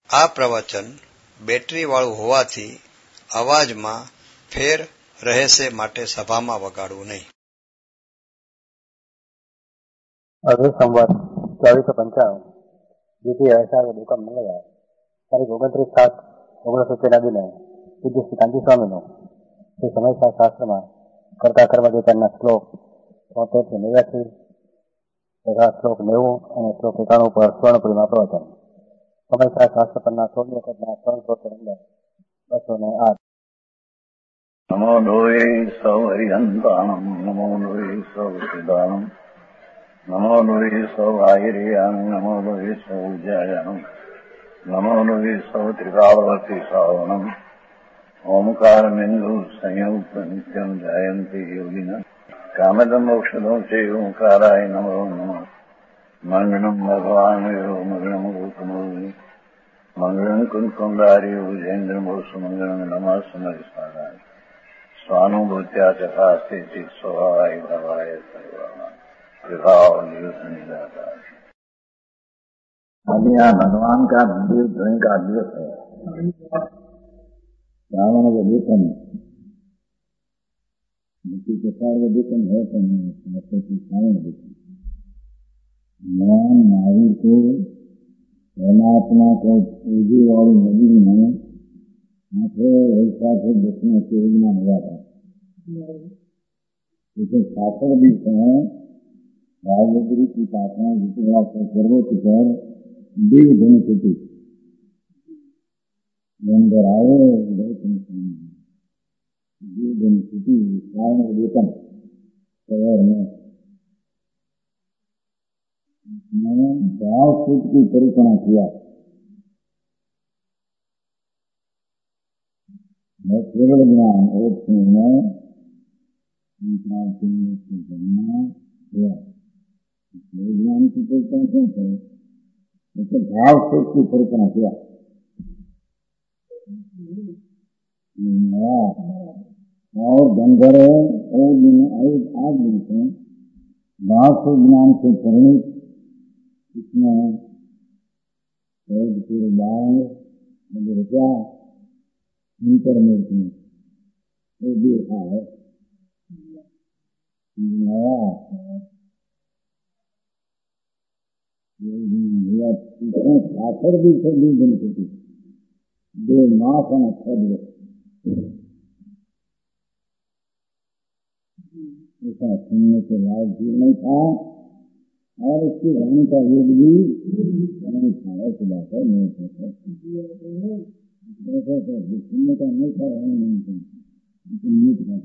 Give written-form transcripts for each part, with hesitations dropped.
આ પ્રવચન બેટરીવાળું હોવાથી અવાજમાં ફેર રહેશે માટે સભામાં વગાડવું નહીં. અઢી સંવત 2455 જેથી અષાઢ દુકાન મંગળવાર તારીખ 29/7/1993 દિને પૂજ્ય શ્રી કાંતિ સ્વામીનો શ્રી સમયસાર શાસ્ત્રમાં કર્તા કર્મદેવતાના શ્લોક 73 થી 89 તથા શ્લોક 90 અને શ્લોક 91 પર સ્વર્ણપુરીમાં પ્રવચન. સમયસાર શાસ્ત્ર પરના 16 વખતના સ્વર્ણ સ્ત્રોત નંબર 208. નમો લોહે સૌ હરિહંતાણમ નમો લોહે સૌ સિદ્ધાણમ નમો લોહે સૌ આયર્યામ નમો લોહે સૌ જયામ નમો લોહે સૌ ત્રિકાળવતી શ્રાવણમ ઓમકારમેન્દુ સંયુક્ત નિત્યમ જયંતી યોગિના કામદમ ઔષધો છે ઓંકારાય નમો નમઃ. મંગળમ ભગવાન મંગળમ ગૌતમોની મંગળમ કુંકુંડારી ઉજેન્દ્રમોસુ મંગળમ નમઃ સમયસારાય સ્વાનુભૂત્યા ચકાસ્તે ચિત સ્વભાવાય ભવાય સર્વમાં अभी यहाँ भगवान का मंदिर ध्वनि का दिवस है. श्रावण के दीपन प्रसार के दीपन है तो श्रावण दीपन भगवान महावीर को परमात्मा को पूजी वाली नदी में माथे ऐसा से देखने के योजना हुआ था. इसे शास्त्र भी है राजगिरी की प्रार्थना जितना सर्वोच्च कर देव धन स्थिति अंदर आए देव धन स्थिति श्रावण वेतन शहर में भाव सूत की परिक्रमा किया. केवल ज्ञान एक में ज्ञान की परिक्रमा क्या है? तो भाव सूत की परिक्रमा किया. और गंधर्व और दिन आज दिन से भाव सूत ज्ञान से परिणित इसमें क्या इंटरनेट में वो देखा है आखिर भी सभी दिन छुट्टी दो मास और अच्छा दिवस ऐसा सुनने के लायक भी नहीं था और इसकी वाणी का योग भी नहीं था. ऐसी बात है नहीं था सुनने का नहीं था वाणी नहीं था नीट का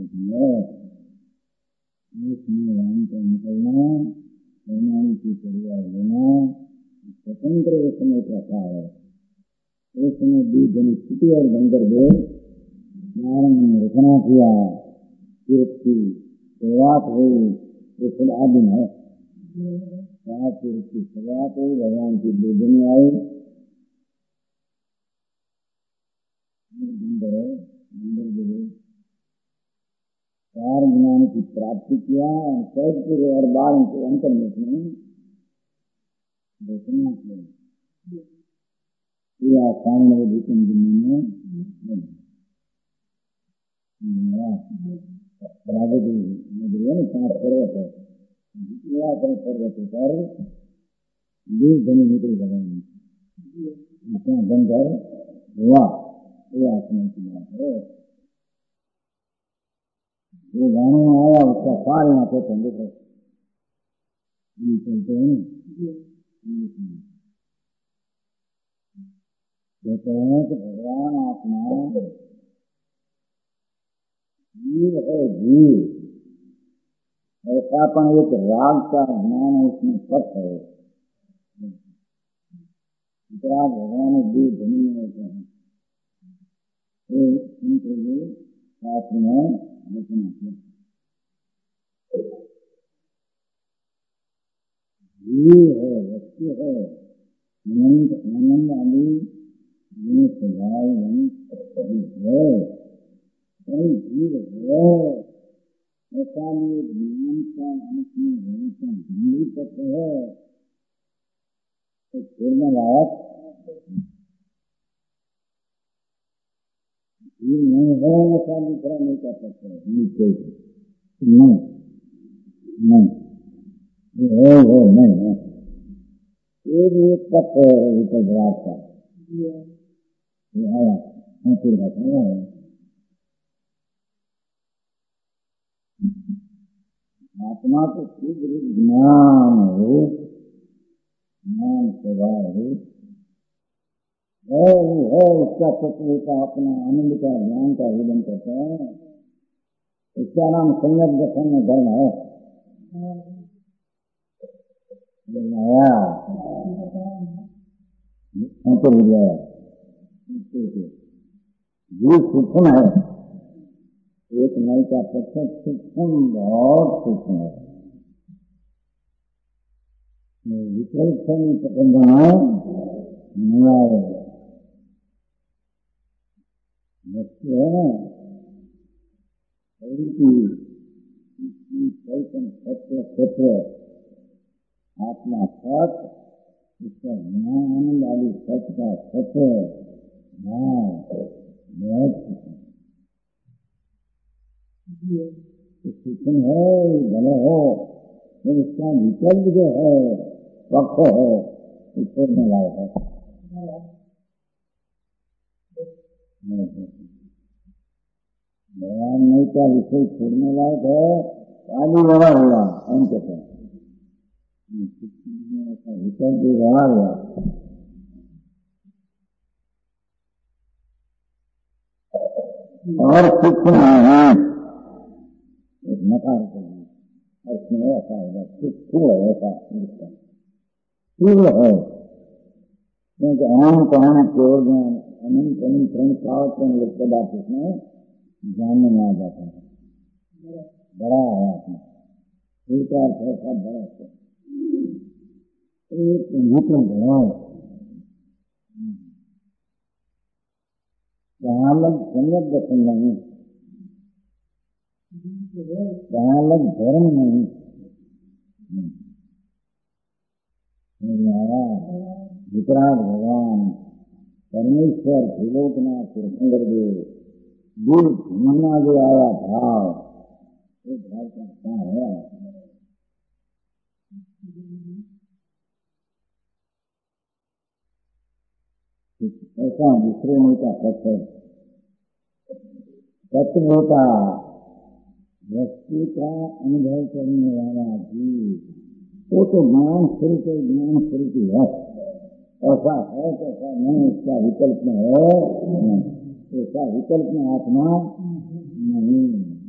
उसमें वाणी का निकलना वाणी की परिवार लेना स्वतंत्र समय रखा है. उस समय भी जनस्थिति और गंधर्व नारायण ने रचना किया तीर्थ की शुरुआत हुई. ये सब आदिम है तीर्थ की शुरुआत हुई. भगवान की दो दिन आई चार ज्ञान की प्राप्ति किया और चैत्र और 12 के अंतर में रचना किया सामने भूषण में पांच पर्वत है पर्वत पर देव धनी निकल गए बंदर हुआ. ये आसमान की बात है. वो गाने में आया उसका सार यहाँ पे पंडित है चलते हैं कहते हैं कि भगवान आत्मा जीव है जीव ऐसा पण एक राग का ज्ञान उसमें सत है. इतना भगवान जीव धनी होते हैं उनके लिए शास्त्र में रचना किया. जीव है वस्तु है आनंद आदि स्वभाव है जीव है ऐसा भी ज्ञान का अंत में गंभीर तत्व है तो छोड़ने लायक ये नहीं है ऐसा दूसरा नहीं कर सकते नहीं नहीं ये है नहीं है एक कप गुजरात का ये आया फिर बताया आत्मा तो शीघ्र ज्ञान हो ज्ञान स्वभाव है उसका तत्व का अपना आनंद का ज्ञान का विदन करते हैं। इसका नाम संयम दर्शन में धर्म है। जीव सूक्ष्म है, एक नई का पत्थर सूक्ष्म बहुत सूक्ष्म है। विकल्प से नहीं पकड़ना है वस्तु है ना क्षेत्र आत्मा सत इसका ज्ञान वाली सत्य का सत्य बहुत सूक्ष्म है भले हो इसका विकल्प जो है वक्त है छोड़ने लायक है। भगवान नहीं का विषय छोड़ने लायक है आदि व्यवहार हुआ हम कहते हैं विकल्प व्यवहार हुआ। और सूक्ष्म है नकार और स्नेह ऐसा होगा स्थूल है ऐसा स्थूल है क्योंकि अहम कहना केवल ज्ञान अनंत अनंत प्रण पावत लोग पदार्थ उसमें जानने में आ जाता है। बड़ा है आत्मा स्थूल का अर्थ है सब बड़ा है एक भूतों बड़ा जहाँ लग संयत दर्शन नहीं जहाँ लग धर्म नहीं वितराग भगवान परमेश्वर त्रिलोकनाथ तीर्थंकर देव दूर घूमना जो आया भाव वो भाव का क्या है ऐसा दूसरे में का सत्य तत्व का वस्तु का अनुभव करने वाला जीव वो तो ज्ञान स्वरूप है ऐसा है कैसा नहीं इसका विकल्प में है ऐसा विकल्प में आत्मा नहीं।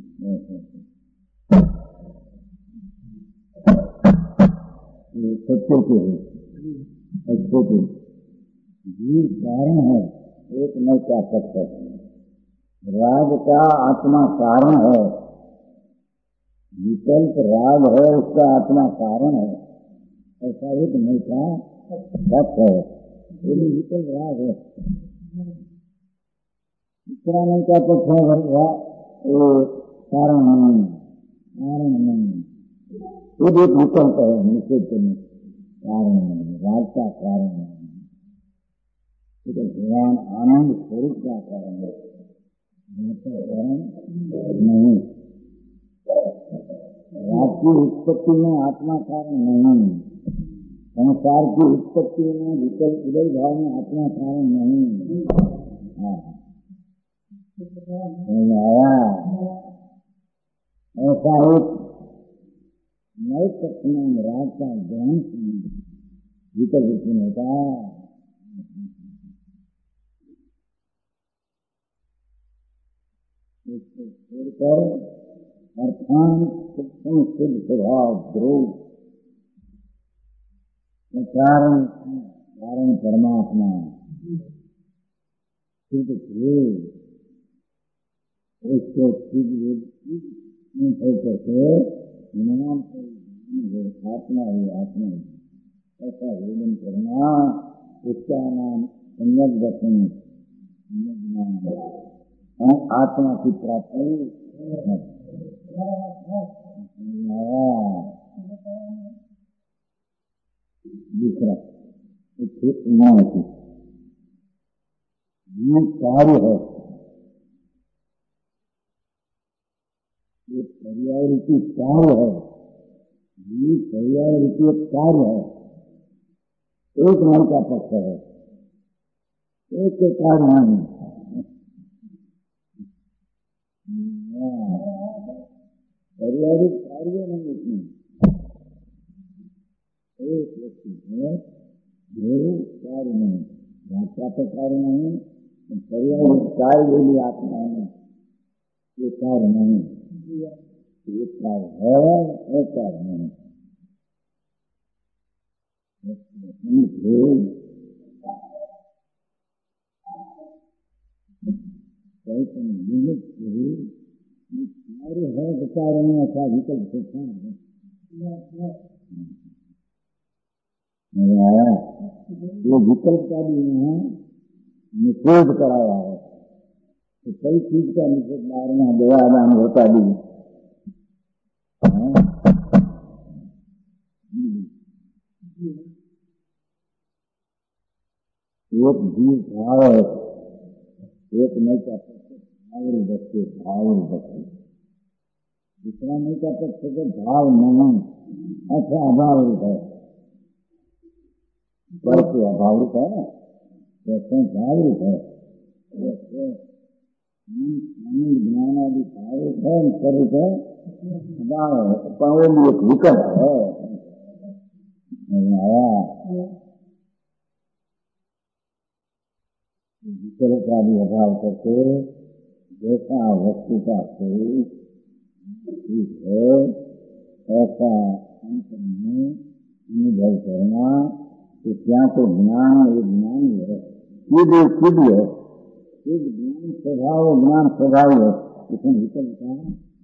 सत्य के अच्छे के जीव कारण है एक नहीं क्या सकते राग का आत्मा कारण है विकल्प राग है उसका आत्मा कारण है ऐसा एक नहीं का सत्य है यदि विकल्प राग है इतना नहीं का तो वो कारण नहीं वो भी विकल्प है निश्चित कारण नहीं राग का कारण नहीं ज्ञान आनंद स्वरूप का कारण है नहीं राग की उत्पत्ति में आत्मा कारण नहीं संसार की उत्पत्ति में विकल्प उदय भाव में आत्मा कारण नहीं। ऐसा एक नए पक्ष में राग का ज्ञान विकल्प होता इसको छोड़कर अर्थान सूक्ष्म सिद्ध स्वभाव ध्रुव कारण परमात्मा सिद्ध ध्रुव इसको करके आत्मा ही आत्मा ऐसा वेदन करना उसका नाम सम्यक दर्शन आत्मा की प्राप्ति दूसरा कार्य है पर्याय रूपी कार्य है, जीव पर्याय रूपी एक कार्य है, एक मन का पक्ष है, एक के कार्य नहीं। पर्याय रूप कार्य नहीं इसमें, एक व्यक्ति है जो कार्य नहीं, भाषा का कार्य नहीं, पर्याय रूप कार्य जो भी आत्मा है ये कार्य नहीं, एक कार्य है, एक कार्य नहीं। कार्य है विचार में ऐसा विकल्प सोचा है, ये विकल्प का भी यहाँ निषेध कराया है। तो कई चीज का निषेध मारना देवादान होता भी एक जीव भाव है, एक नहीं का भाव बच्चे, भाव बच्चे, दूसरा नहीं का पक्ष भाव नहीं, अच्छा अभाव है, पर के अभाव है ना, कैसे भाव है, आनंद ज्ञान आदि भाव है, स्वरूप है, अभाव है, पर वो एक विकल्प है। विकल्प का भी अभाव करके जैसा वस्तु का स्वरूप ठीक है ऐसा अंत में अनुभव करना, तो क्या तो ज्ञान एक ज्ञान है, खुद है, खुद ज्ञान स्वभाव है, इसमें विकल्प का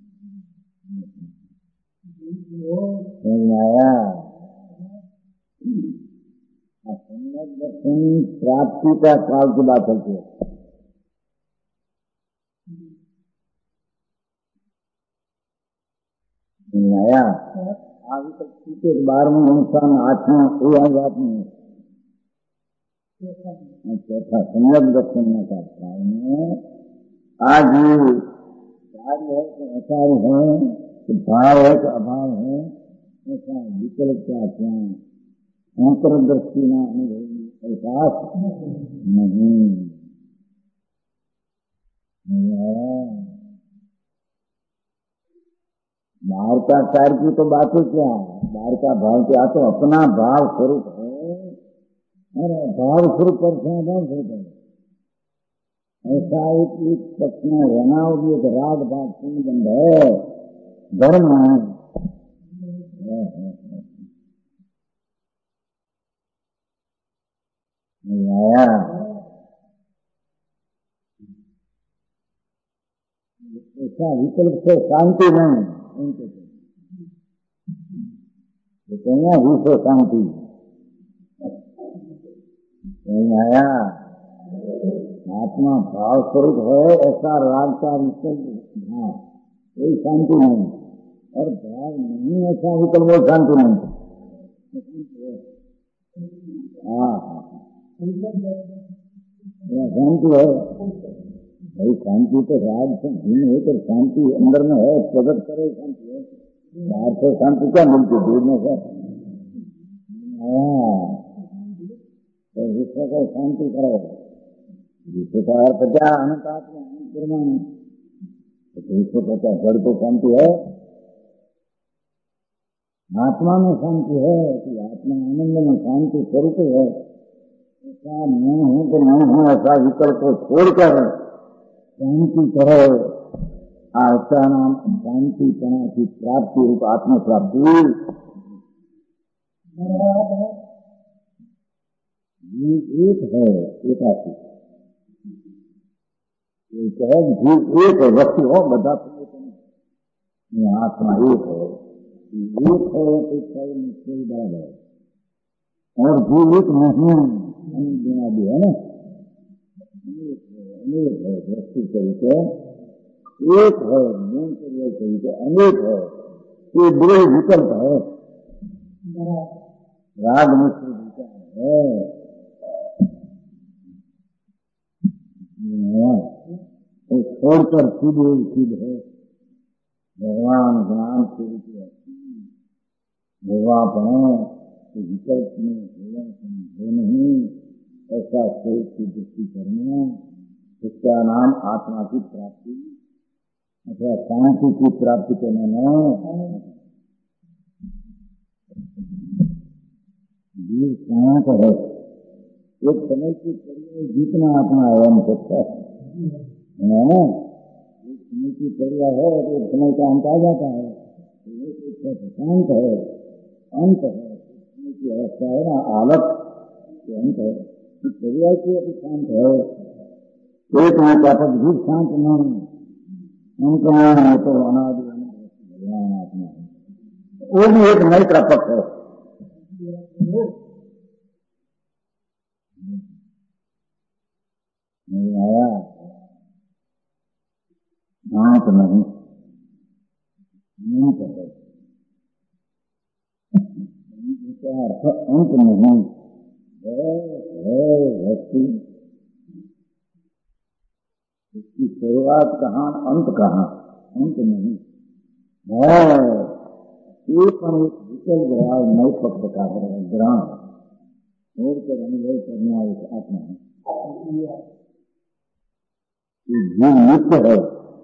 आया। दर्शन प्राप्ति का काल की बात चलती है, आया आगे तक पीछे 12वें अनुष्ठान 8वें ये बात नहीं है। चौथा संयम दर्शन में का आज कार्य है कि अकार्य है, कि भाव है कि अभाव है, ऐसा विकल्प का ज्ञान अंतर्दृष्टि न अनुभव एहसास नहीं। बाहर का कार्य की तो बात ही क्या है, बाहर का भाव क्या, तो अपना भाव स्वरूप है, अरे भाव स्वरूप पर भाव स्वरूप है, ऐसा एक पक्ष में रहना होगी, एक राग भाग पूर्ण बंध है, धर्म है। ऐसा विकल्प से शांति नहीं, विश्व शांति आया। आत्मा भाव स्वरूप है, ऐसा राग का विकल्प हाँ कोई शांति नहीं, और भाव नहीं ऐसा विकल्प वो शांति नहीं। हाँ शांति है भाई, शांति तो राग से भिन्न है, तो शांति अंदर में है, प्रकट करे शांति है, बाहर से शांति क्या मिलती दूर में से। तो विश्व को शांति करो, विश्व का अर्थ क्या, अनंत आत्मा ब्रह्म, विश्व को क्या जड़ को शांति है, आत्मा में शांति है, कि आत्मा आनंद में शांति स्वरूप है। ऐसा मैं हूं तो मैं हूं ऐसा विकल्प को छोड़कर शांति करो, ऐसा नाम शांति पना की प्राप्ति रूप आत्म प्राप्ति। एक है, एकाकी एक है, जीव एक है, व्यक्ति हो बता आत्मा एक है, एक है तो मुश्किल बात है, और जीव एक नहीं देना भी है ना, अनेक है व्यक्ति तरीके, एक है मन तरीके अनेक है, ये बड़े विकल्प है, राग मिश्र विचार है, तो छोड़कर खुद है, भगवान ज्ञान स्वरूप होगा पड़े तो विकल्प में होगा हो नहीं, ऐसा स्वरूप की दृष्टि करना, उसका नाम आत्मा की प्राप्ति अथवा शांति की प्राप्ति करने में जीव शांत है। एक समय की जितना आत्मा एवं सकता है, एक समय की क्रिया है तो एक समय का अंत आ जाता है, शांत है, अंत है, समय की अवस्था है ना, आलत के अंत है, क्रिया की अभी शांत है, एक में क्या भी शांत नहीं, उनका नाम है तो अनादि भगवान आत्मा है, वो भी एक नई प्रापक है। नहीं आया शांत नहीं, नहीं पता इसका अर्थ अंत नहीं है व्यक्ति, इसकी शुरुआत कहाँ अंत कहाँ, अंत नहीं है, ये पर एक विकल ग्रह नई पक्ष का ग्रहण छोड़कर अनुभव करना एक आत्मा है, जो नित्य है,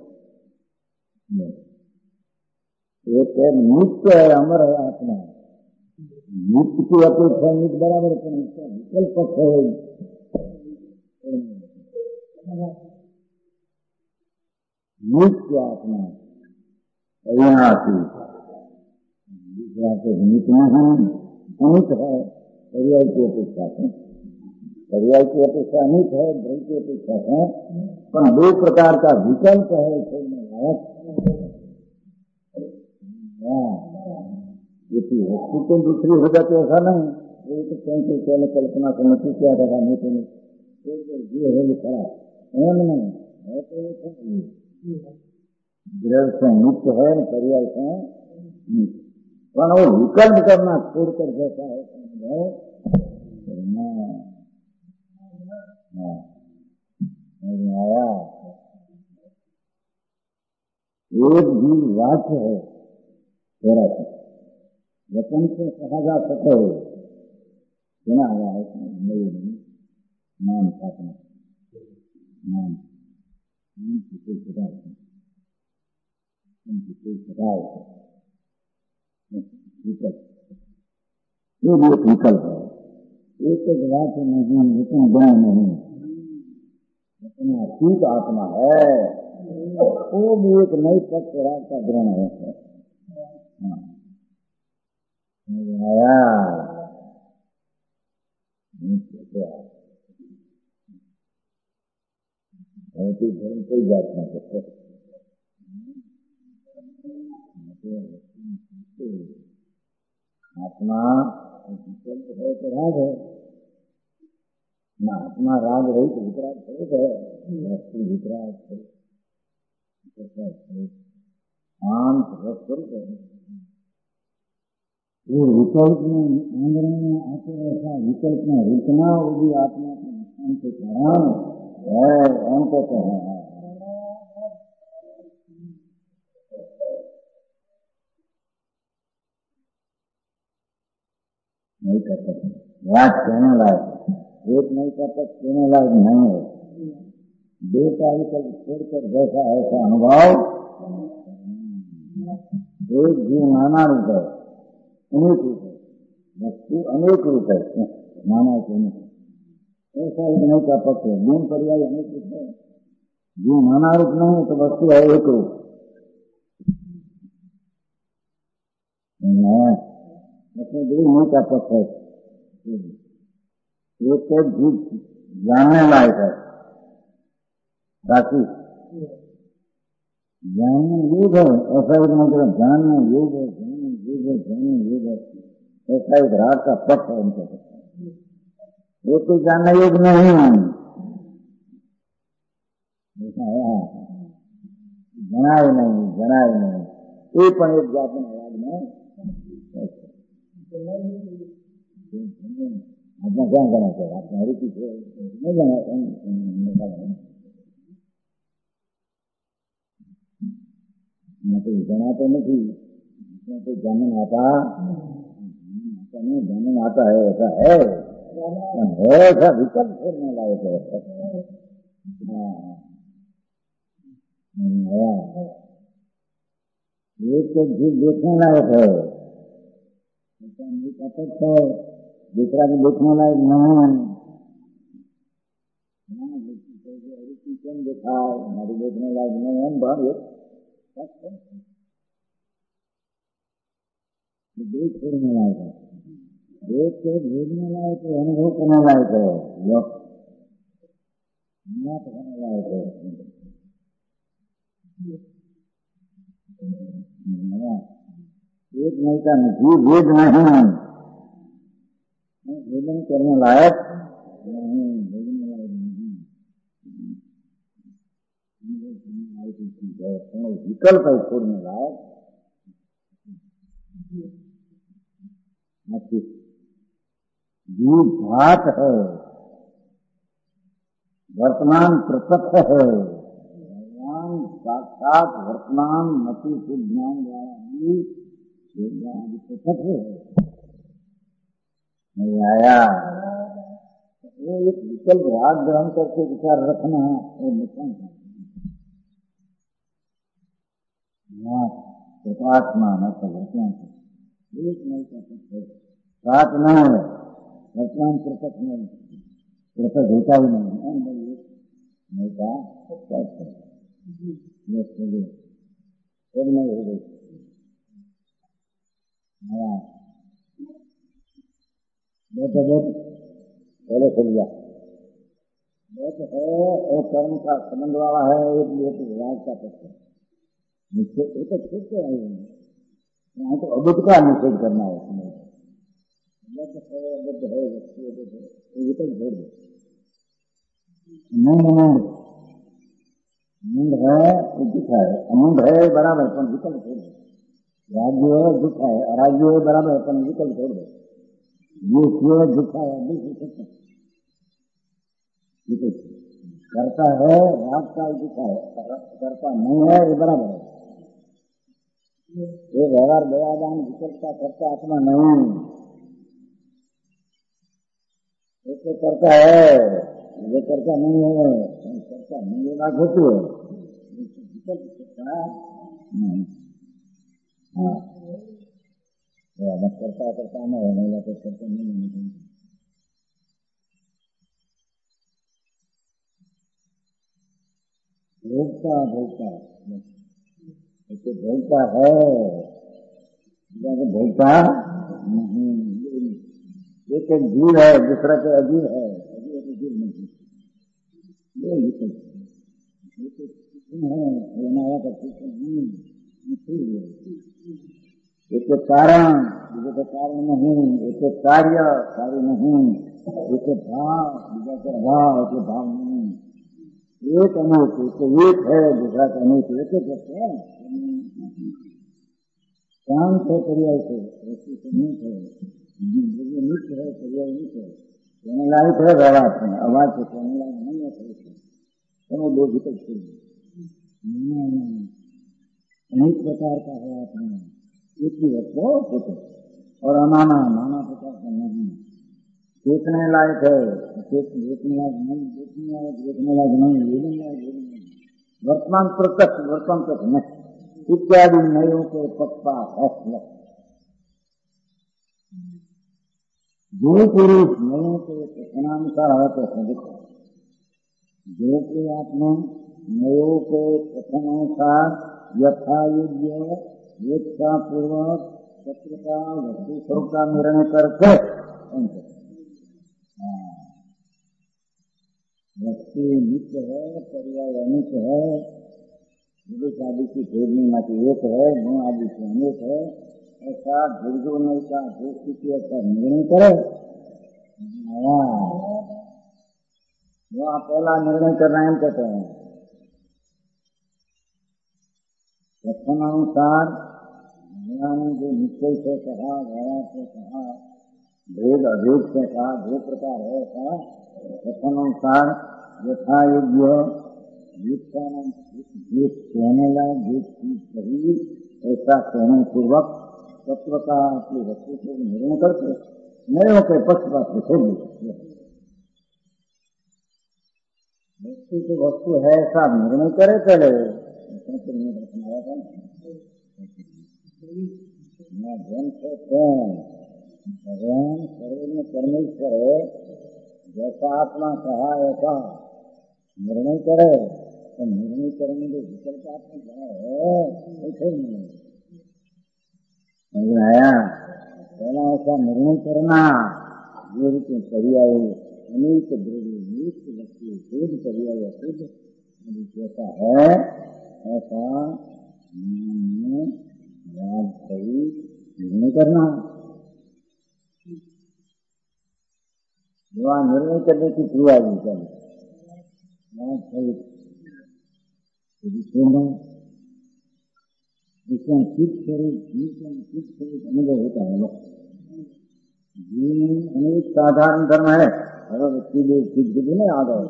एक है नित्य है, अमर है आत्मा, नित्य की अपेक्षा नित्य बराबर है, विकल्प पक्ष है, नित्य आत्मा अविनाशी, दूसरा से नित्य नहीं अनित है, पर्याय की अपेक्षा से, पर्याय की अपेक्षा अनित है, द्वैत की अपेक्षा है, पर दो प्रकार का विकल्प है छोड़ने लायक, वस्तु तो दूसरी हो जाती ऐसा नहीं, एक कैसे पहले कल्पना करना तू क्या रहा नहीं तो नहीं है लिखा एम नहीं है, तो दृढ़ से नित्य है, पर्याय से नित्य, पर वो विकल्प करना छोड़कर जैसा है आया, एक भी वाक्य है थोड़ा सा वचन से कहा जा सके, सुना हुआ है नाम स्थापना, नाम कोई सदा ये भी एक विकल्प है, एक बात नहीं, इतना बड़ा नहीं, इतना ठीक आत्मा है, वो भी एक नई पक्ष राग का ग्रहण है। आया धर्म कोई बात ना करते, आत्मा है तो राग है ना, आत्मा राग रही तो वितराग स्वरूप है, वितराग शांत स्वरूप है, वो विकल्प में आंदोलन में आते ऐसा विकल्प में रुकना, वो भी आत्मा के नुकसान के कारण है, अंत है, नहीं कर सकते, बात कहने लायक, एक नहीं कर सकते कहने लायक नहीं है, बेटा विकल्प छोड़कर जैसा ऐसा अनुभव, एक जीव नाना रूप है, अनेक रूप है, वस्तु अनेक रूप है, नाना के ऐसा एक नहीं का पक्ष है, गुण पर्याय अनेक रूप है, जो नाना रूप नहीं है तो वस्तु है एक रूप, उसमें दो नहीं का पक्ष है, एक तो जीव जानने लायक है, बाकी जानने योग है, ऐसा एक मतलब जानना योग है, जानने योग है, जानने योग है, ऐसा एक राग का पक्ष है उनके सकता, वो तो जानना योग नहीं है, जनाए नहीं, ये पण एक जात में राग में अपना क्या करना चाहिए, अपना हरी नहीं जाना तो जनाते नहीं, तो जानन आता नहीं, जानन आता है, ऐसा है ऐसा विकल्प छोड़ने लायक है। एक तो झूठ देखने लायक है, ऐसा नहीं कपट है, दूसरा भी देखने लायक नहीं। देखा हमारी देखने लायक नहीं है, बहुत देख छोड़ने लायक है, देख के भेजने लायक है, अनुभव करने लायक है, करने लायक है। एक नहीं का नहीं, वेद नहीं, भेदन करने लायक नहीं, भेजने लायक नहीं, विकल्प है छोड़ने लायक। जीव भात है, वर्तमान प्रत्यक्ष है, भगवान साक्षात वर्तमान मति शुद्ध ज्ञान द्वारा भी प्रत्यक्ष है। नहीं आया वो एक विकल्प भाग ग्रहण करके विचार रखना वो नुकसान है। प्रकाशमा न तो वर्तमान एक नहीं कर सकते, साथ न है वर्तमान प्रत्यक्ष नहीं, प्रत्यक्ष होता ही नहीं नहीं का नहीं हो गई। बैठे पहले खुल गया बैठ है और कर्म का संबंध वाला है, एक विभाग का पक्ष है, निश्चित तो ठीक है, यहाँ तो अबुद्ध का निषेध करना है, अबुद्ध है ये तो छोड़ दो। मुंड है दुख है, अमुंड है बराबर अपन विकल्प छोड़ दो, राज्य है दुख है, अराज्य है बराबर अपन विकल्प छोड़ दो, ये दुख है करता है रात का दुख है, करता नहीं है ये बराबर है, ये व्यवहार दयादान विकल्प का करता आत्मा नहीं, एक करता है ये करता नहीं है, करता नहीं ये बात होती है, विकल्प करता नहीं। हाँ करता करता नहीं है, तो करता नहीं है। भोगता भोगता ऐसे भोगता है, भोगता नहीं, एक जीव है दूसरा के अजीव है, अजीव नहीं, ये विकल्प है, एक कारण दूसरे का कारण नहीं, एक कार्य नहीं, एक भाव दूसरा का अभाव, एक भाव नहीं, एक अनूप एक है दूसरा का अनूप, एक है शांत है पर्याय से, अनूप है नित्य है, पर्याय नित्य है, कहने लायक है व्यवहार से, आवाज से कहने लायक नहीं है, दोनों दो विकल्प अनेक प्रकार का है आत्मा, एक ही वक्त होते और अनाना नाना प्रकार का नहीं, देखने लायक है देखने लायक नहीं, देखने लायक नहीं, लेने लायक नहीं, वर्तमान प्रत्यक्ष वर्तमान तक नहीं इत्यादि नयों के पक्का फैसला। जो पुरुष नयों के कथनानुसार है तो देखो, जो कि आपने नयों के कथनानुसार यथा योग्य एकता पूर्वक सत्य का वस्तु स्वरूप का निर्णय करके वस्तु नित्य है, पर्याय अनित्य है, पुरुष आदि की भेदनी मात्र एक है, गुण आदि की अनेक है, ऐसा दुर्गुण का स्थिति का निर्णय करे। वहाँ पहला निर्णय करना हम कहते हैं कथनानुसार जो निश्चय से कहा, व्यवहार से कहा, भेद अभेद से कहा, दो प्रकार है ऐसा कथनानुसार यथा योग्य गीत का नाम गीत कहने लायक गीत की सही ऐसा कहने पूर्वक तत्वता की वस्तु को निर्णय करके निर्णय के पक्षपात से छोड़ दी। वस्तु तो वस्तु है ऐसा निर्णय करे पहले धन से कौन भगवान सर्व में परमेश्वर है, जैसा आत्मा कहा ऐसा निर्णय करे तो निर्णय करने के विकल्प आपने क्या है ऐसे नहीं समझ आया। पहला ऐसा निर्णय करना ये रीति पर्याय अनेक द्रव्य अनेक वस्तु शुद्ध पर्याय शुद्ध जैसा है ऐसा सही निर्णय करना। वहाँ निर्णय करने की क्रिया भी चाहिए इसमें चित्त स्वरूप अनुभव होता है। जीवन में अनेक साधारण धर्म है, अगर सीधे सिद्ध भी नहीं आ गए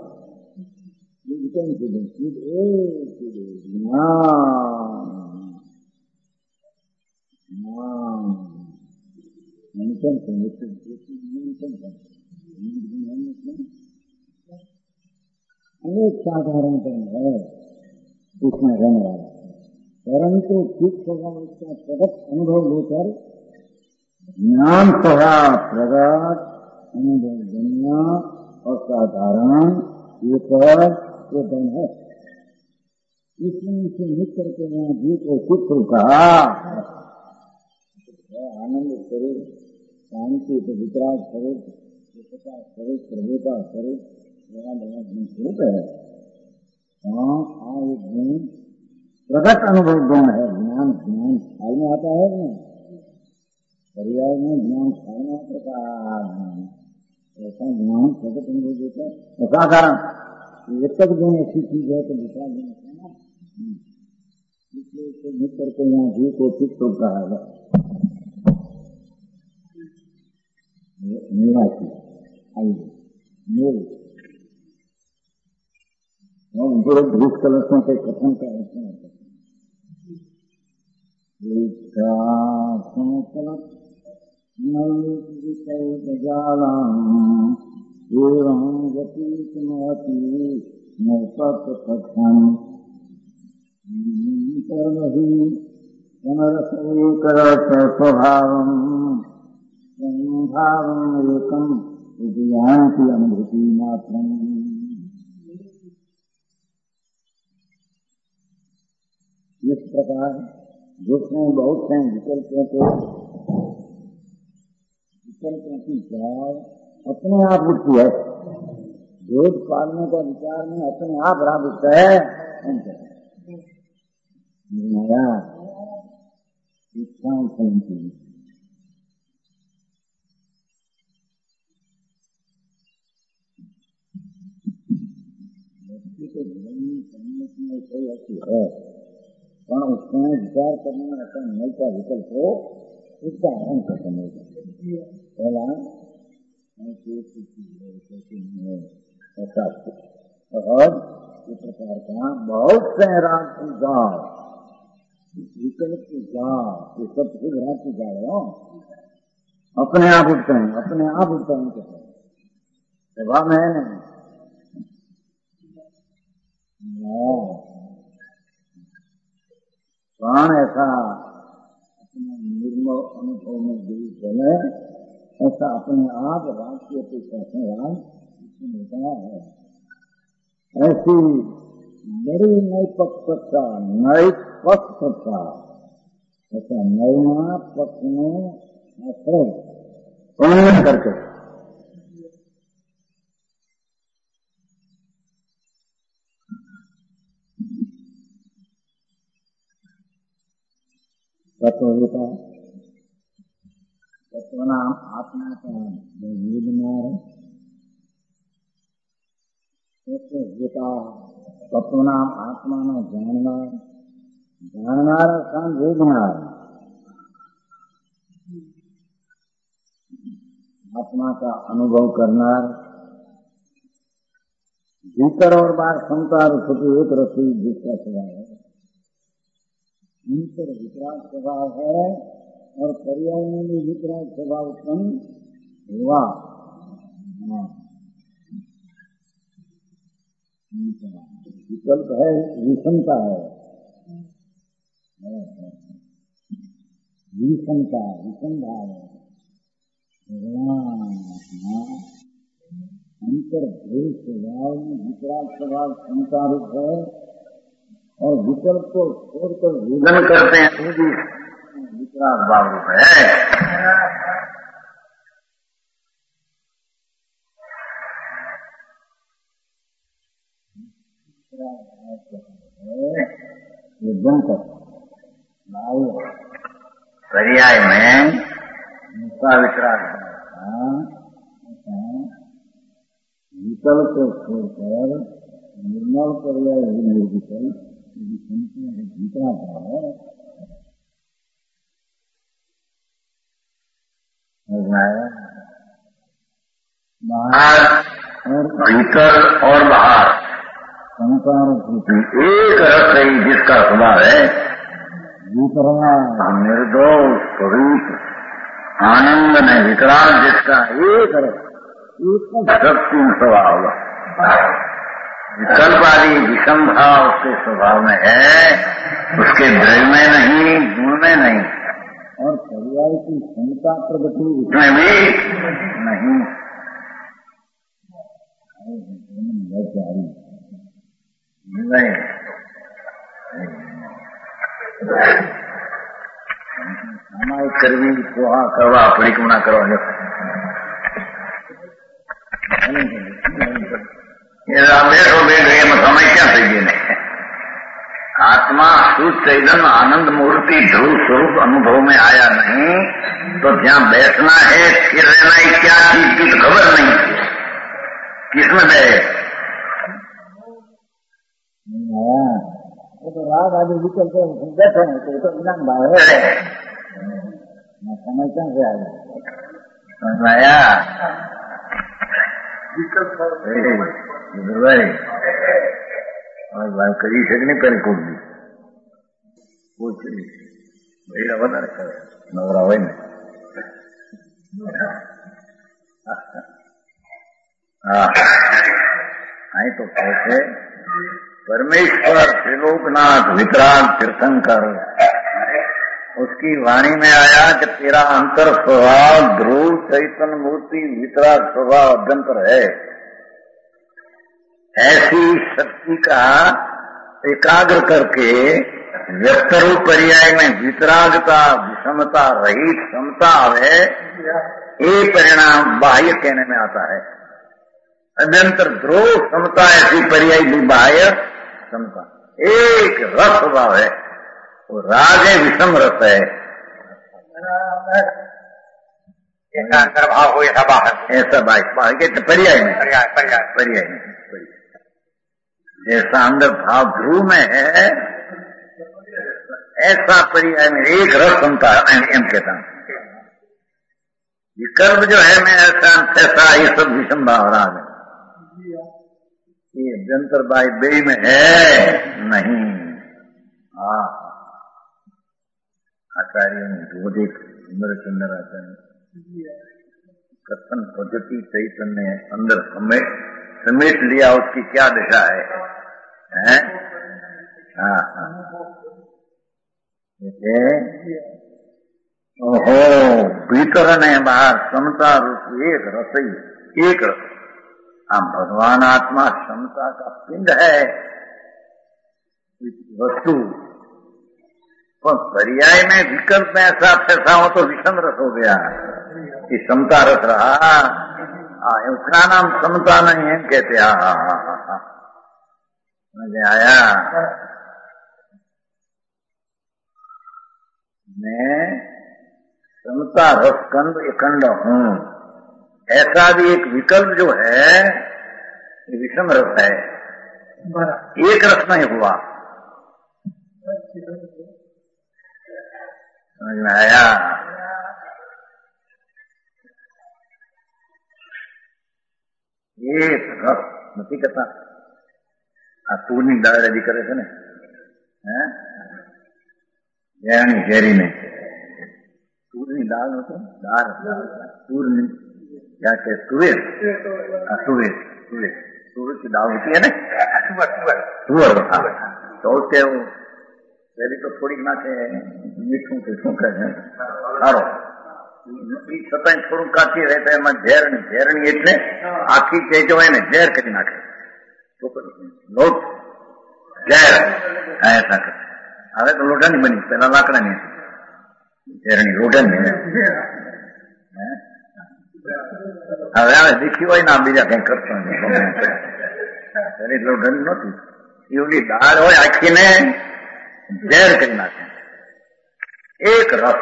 अनेक साधारण धर्म है उसमें रहने वाला, परंतु चित्त स्वभाव उसका प्रकट अनुभव होकर ज्ञान सभा प्रगट अनुभव जन्य और साधारण एक धन है। इसमें से निकल करके यहाँ जी को चित्र कहा आनंद स्वरूप शांति तो वितराग स्वरूप स्वरूप प्रभुता स्वरूप स्वरूप है। प्रगट अनुभव गुण है। ज्ञान ज्ञान काल में आता है नहीं, पर्याय में ज्ञान काल में आता है। ऐसा ज्ञान प्रगट अनुभव देता है। ऐसा कारण एक तक गुण ऐसी चीज है तो दूसरा गुण है, इसलिए इसको मिट करके यहाँ जी को चित्त कहा है। मेरा चीज आइए मेरे घूस कलशों के कथन का एवं गति कथन स्वभाव एकम ज्ञान की अनुभूति मात्र। इस प्रकार जिसमें बहुत से विकल्पों की जाए अपने आप उठती है। भेद पालने का विचार में अपने आप राग उठता है। इच्छाओं की व्यक्ति को जीवन में करने की कोई अच्छी है, पर उसमें विचार करने में ऐसा नहीं का विकल्प हो, उसका आरंभ कर समझ पहला ऐसा और इस प्रकार का बहुत से राग की गाँव विकल्प की गाँव ये सब खुद राग की गाँव अपने आप उठते हैं, अपने आप उठते हैं। स्वभाव में है नहीं प्राण ऐसा अपने निर्मल अनुभव में गिरी चले, ऐसा अपने आप राग की अपेक्षा से राग मिलता है। ऐसी बड़ी नई पक्षता नई पक्षता ऐसा नया पक्ष में ऐसे करके तत्वता तत्वनाम आत्मा का वेदनार तत्वनाम आत्मा न जाननार जाननार का वेदनार आत्मा का अनुभव करनार भीतर और बाहर समता रस एक रसी जिसका स्वभाव है, अंतर विकराल स्वभाव है और पर्याय में भी विकराल स्वभाव उत्पन्न हुआ। विकल्प है, विषमता है, विषमता विषम भाव है। अंतर भेद स्वभाव में विकराल स्वभाव क्षमता रूप है और विकल्प को छोड़कर विघन करते हैं तो भी विकराल भाव रूप है। ये जनता पर्याय में विकराल विकल्प को छोड़कर निर्मल पर्याय निर्विकल विकराल भाव है। बाहर और भीतर और बाहर संसार एक रस है जिसका स्वभाव है निर्दोष स्वरूप आनंद में विकराल जिसका एक रस शक्ति स्वभाव। विकल्प आदि विषम भाव उसके स्वभाव में है, उसके द्रव्य में नहीं, गुण में नहीं, और पर्याय की क्षमता प्रगति उसमें भी नहीं। सामायिक करवी पोहा करवा परिक्रमा करवा समय क्या થઈ ગઈ आत्मा शुद्ध चैतन्य आनंद मूर्ति ध्रुव स्वरूप अनुभव में आया नहीं तो जहाँ बैठना है स्थिर रहना है क्या चीज की तो खबर नहीं, किसमें बैठ वो तो राग आदि विकल्प बैठे हैं तो ज्ञान भाव है। समय क्या से आया समझ आया भाई बात કરી છે કે નહીં કરી કોઈ પૂછ ભાઈ વધારે કરે નવરા હોય ને અહીં તો કહે છે परमेश्वर त्रिलोकनाथ विकराल तीर्थंकर उसकी वाणी में आया कि तेरा अंतर स्वभाव ध्रुव चैतन्य मूर्ति विकराल स्वभाव अभ्यंतर है। ऐसी शक्ति का एकाग्र करके व्यक्त रूप पर्याय में वितरागता विषमता रहित समता है, ये परिणाम बाह्य कहने में आता है। अभ्यंतर ध्रुव समता ऐसी पर्याय भी बाह्य समता एक रस स्वभाव है, वो राग है विषम रस है। ऐसा भाव हो ऐसा बाहर ऐसा बाह्य के पर्याय में पर्याय में जैसा अंदर भाव ध्रुव में है ऐसा पर्याय में एक रस समता एम कहता हूं। विकल्प जो है मैं ऐसा ये सब विषम भाव राग है, ये अभ्यंतर बाई बेई में है नहीं। आचार्य ने बोधिक सुंदर सुंदर आचार्य कथन पद्धति चैतन्य अंदर समेट लिया, उसकी क्या दिशा है? ओहो भीतर ने बाहर समता रूप एक रसई एक रस। भगवान आत्मा क्षमता का पिंड है वस्तु, पर पर्याय में विकल्प में ऐसा फैसा हो तो विषम रस हो गया कि समता रस रहा। उसका नाम समता नहीं है कहते। मुझे आया मैं समता रस कंद अखंड हूँ, ऐसा भी एक विकल्प जो है विषम रस है, एक रस नहीं हुआ। समझ में आया? एक रस नहीं कहता આ તુરની દાળ રેડી કરે છે ને, હે ઝેરીને તુરની દાળ નો છે, દાળ તુરની क्या कहते तुवेर, तुवेर तुवेर तुवेर की दाल होती है ना, तुअर। तो उसके पहले तो थोड़ी नाखे मीठू के सूखे सारो छतांय थोड़ू काठी रहता है एम झेरणी एटले आखी चेजो ने झेर करी नाखे लोट झेर ऐसा करे। हवे तो लोटा नहीं बनी, पहला लाकड़ा नहीं झेरणी लोटा नहीं। હવે દેખી હોય ના બીજા કઈ કરતો એટલો ઢંગ નહોતું, એવડી દાળ હોય આખીને ઝેર કરી નાખે। એક રસ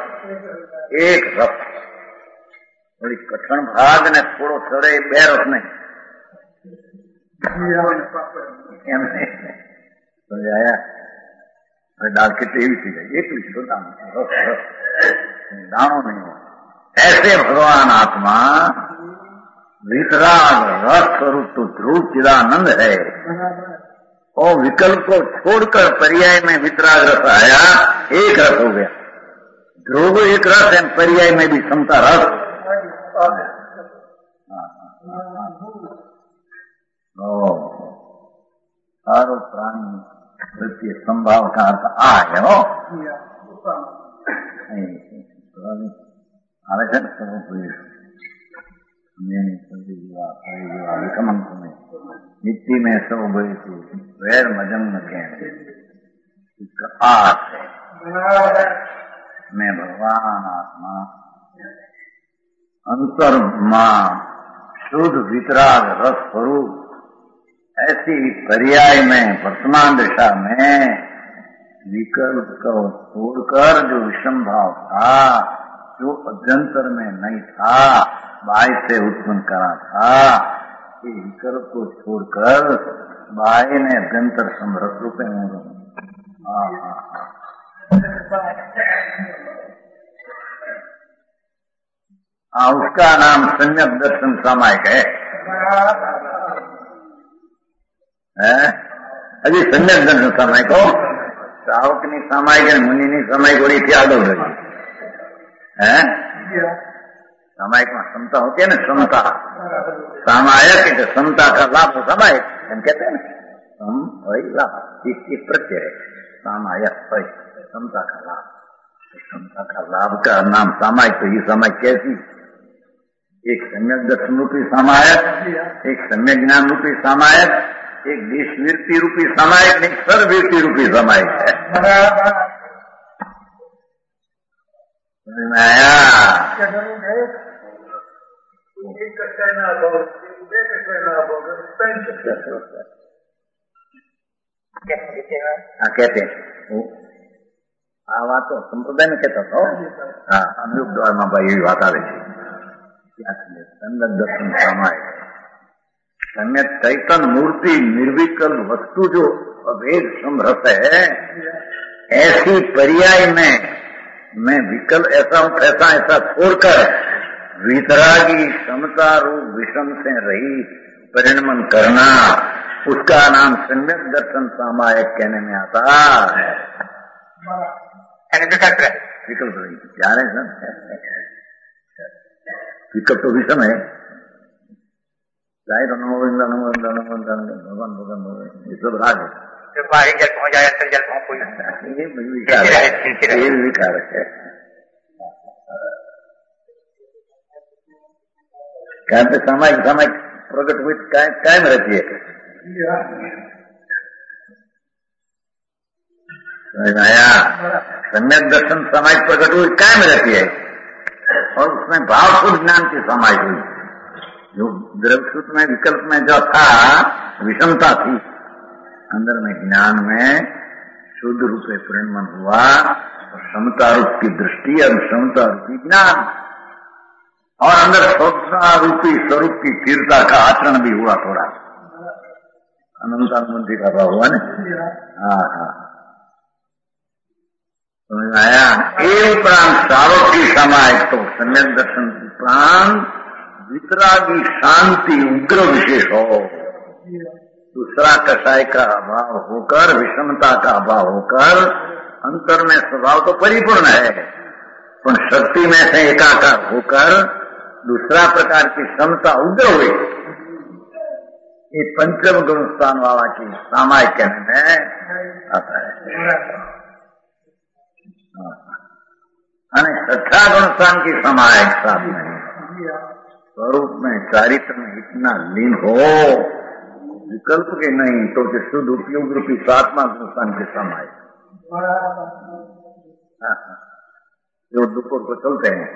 થોડી કઠણ ભાગ ને થોડો ચડે, બે રસ નહીં એમ સમજાયા। હવે દાળ કેટલી એવી થઈ જાય, એટલી જ રસ દાણો નહીં હોય। ऐसे भगवान आत्मा वितराग रस स्वरूप तो ध्रुव चिदानंद है, और विकल्प को छोड़कर पर्याय में वितराग रस आया, एक रस हो गया। ध्रुव एक रस है, पर्याय में भी समता रस। सारो प्राणी प्रत्येक संभाव का अर्थ आ है हो आरक्षण मिट्टी में सब बड़ी वैर मजम न कहते मैं भगवान आत्मा अंतर मां शुद्ध वितराग रस स्वरूप, ऐसी पर्याय में वर्तमान दिशा में विकल्प को छोड़कर जो विषम भाव था, जो अभ्यंतर में नहीं था, बाह्य से उत्पन्न करा था, ये विकल्प को छोड़कर बाह्य ने अभ्यंतर समरस रूपे उसका नाम सम्यक दर्शन सामायिक है। अभी सम्यक दर्शन सामायिक हो, श्रावक नहीं सामायिक है, मुनि नहीं सामायिक, बड़ी याद हो रही है। सामायिक में समता होती है ना, समता सामायक समता का लाभ सामायिक हम कहते हैं ना, सम वही लाभ इसकी प्रत्यय है सामायक, समता का लाभ। समता का लाभ का नाम सामायिक। तो ये सामायिक कैसी, एक सम्यक दर्शन रूपी सामायक, एक सम्यक ज्ञान रूपी सामायक, एक देशवीरती रूपी सामायिक, एक सर्ववीरती रूपी सामायिक है। आया कहते हैं आ बात तो संप्रदाय में कहता था। हाँ, अनुरूप द्वार में भाई यही बात आ रही थी। सम्यक दर्शन सामायिक, सम्यक चैतन्य मूर्ति निर्विकल्प वस्तु जो अभेद समरस है, ऐसी पर्याय में मैं विकल्प ऐसा छोड़कर वितरागी समता रूप विषम से रही परिणमन करना, उसका नाम सम्यक दर्शन सामायिक कहने में आता है। विकल्प क्या है सर, विकल्प तो विषम है, चाहे भगवान भगवान ये सब राग है। बाहरी जल पहुंच जाए, अंदर जल पहुंच ये विकार है। कहते सामायिक प्रकट हुई कायम रहती है। आया सम्यक दर्शन सामायिक प्रकट हुई कायम रहती है, और उसमें भावपूर्ण ज्ञान की सामायिक हुई। जो द्रव्यसूत में विकल्प में जो था विषमता थी, अंदर में ज्ञान में शुद्ध रूप से परिणमन हुआ, और समता रूप की दृष्टि और समता रूपी ज्ञान, और अंदर समता रूपी स्वरूप की तीव्रता का आचरण भी हुआ थोड़ा अनंतानुबंधी का भाव हुआ ना। हाँ हाँ समझ आया। एक उपरांत सारों की सामायिक तो सम्यक दर्शन उपरांत वितरागी शांति उग्र विशेष हो, दूसरा कषाय का अभाव होकर, विषमता का अभाव होकर अंतर में स्वभाव तो परिपूर्ण है, पर शक्ति में से एकाकार होकर दूसरा प्रकार की क्षमता उग्र हुई। ये पंचम गुण स्थान वाला की सामायिक कहने में आता है। અને छठा गुण स्थान की समायिक साथ में स्वरूप में, चारित्र में इतना लीन हो, विकल्प के नहीं तो कि शुद्ध उपयोग रूपी सातवां गुण स्थान के समायिक। जो दोपहर को चलते हैं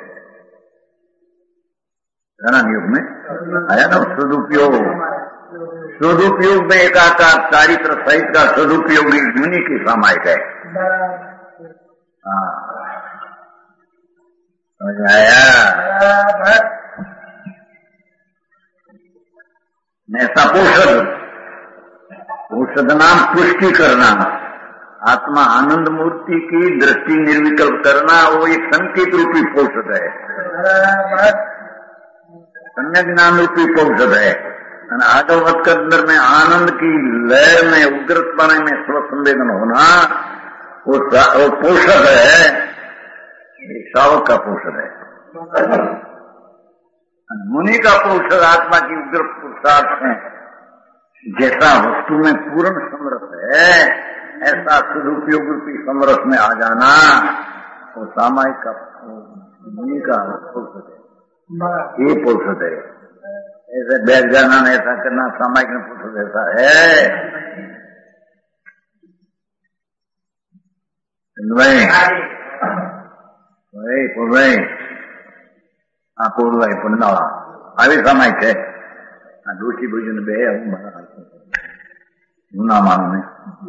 धनन युग में आया ना सदुपयोग, सदुपयोग में एकाकार चारित्र सहित का सदुपयोगी मुनि की सामायिक है। समझ आया? ऐसा औषध नाम पुष्टि करना, आत्मा आनंद मूर्ति की दृष्टि निर्विकल्प करना, वो एक संकेत रूपी औषध है, सम्यक ज्ञान रूपी औषध है। आगवत के अंदर में आनंद की लहर में उग्रपने में स्वसंवेदन होना वो पोषक है, शावक का पोषक है। मुनि का पोषक आत्मा की उग्र पुरुषार्थ है। जैसा वस्तु में पूर्ण समरस है ऐसा सदुपयोग रूपी समरस में आ जाना वो सामायिक का मुनि का पोषक है, ये पोषक है। ऐसे बैठ जाना न ऐसा करना सामायिक में पोषक ऐसा है। પૂર્વાય પુંડાળા આવી સામાયિક છે। આ ડોશી ભોજન બે હું મારા જૂના માણસને